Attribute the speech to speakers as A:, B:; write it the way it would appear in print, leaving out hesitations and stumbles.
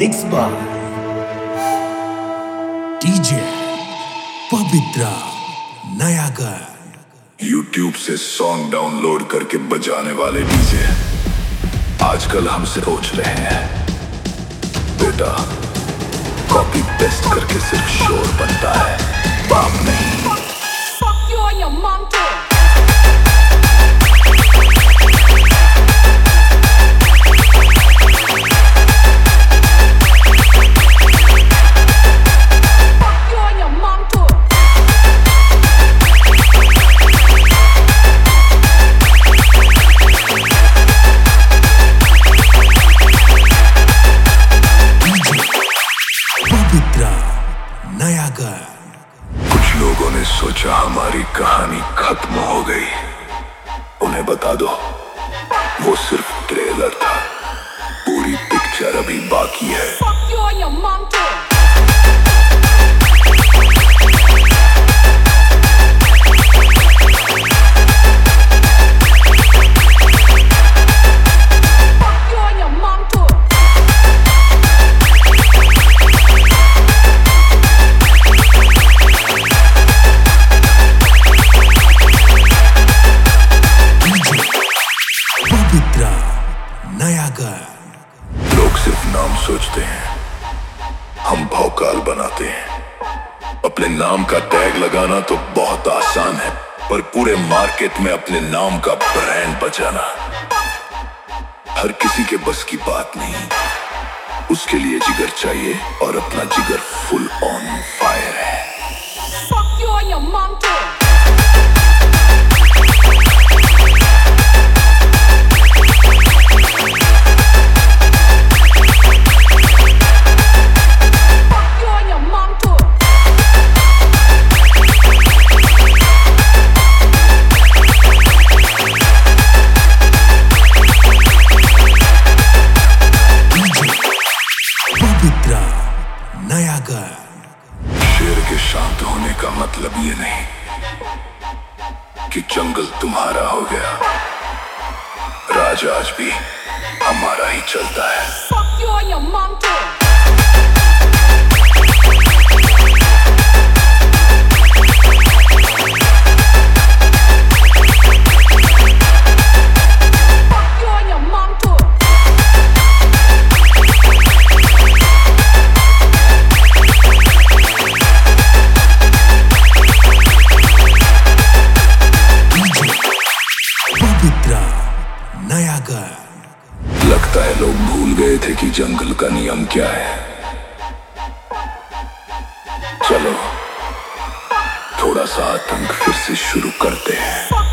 A: Mixed by DJ Pavitra Nayagarh.
B: YouTube से song download करके बजाने वाले डीजे आजकल हमसे पूछ रहे हैं, बेटा कॉपी पेस्ट करके सिर्फ शोर बनता है, बाप नहीं।
C: Fuck you and your mom too.
B: कुछ लोगों ने सोचा हमारी कहानी खत्म हो गई। उन्हें बता दो वो सिर्फ ट्रेलर था, पूरी पिक्चर अभी बाकी है।
C: Fuck you and your mom too.
B: लोग सिर्फ नाम सोचते हैं, हम भौकाल बनाते हैं। अपने नाम का टैग लगाना तो बहुत आसान है, पर पूरे मार्केट में अपने नाम का ब्रांड बचाना हर किसी के बस की बात नहीं। उसके लिए जिगर चाहिए और अपना जिगर फुल ऑन फायर है।
C: Fuck you and your mom too.
B: शेर के शांत होने का मतलब ये नहीं कि जंगल तुम्हारा हो गया, राज आज भी हमारा ही चलता है।
C: Fuck you and your mom too.
B: लगता है लोग भूल गए थे कि जंगल का नियम क्या है। चलो थोड़ा सा आतंक फिर से शुरू करते हैं।